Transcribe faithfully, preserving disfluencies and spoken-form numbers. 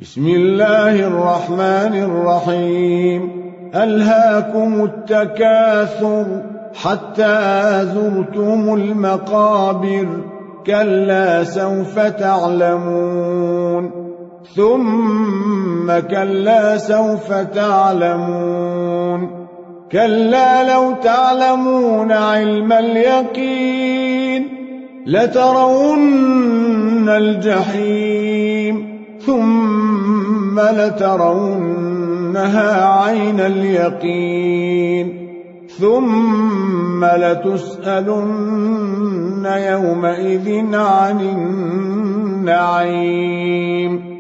بسم الله الرحمن الرحيم. ألهاكم التكاثر حتى زرتم المقابر، كلا سوف تعلمون ثم كلا سوف تعلمون كلا لو تعلمون علم اليقين لترون الجحيم ثم لترونها عين اليقين ثم لتسألن يومئذ عن النعيم.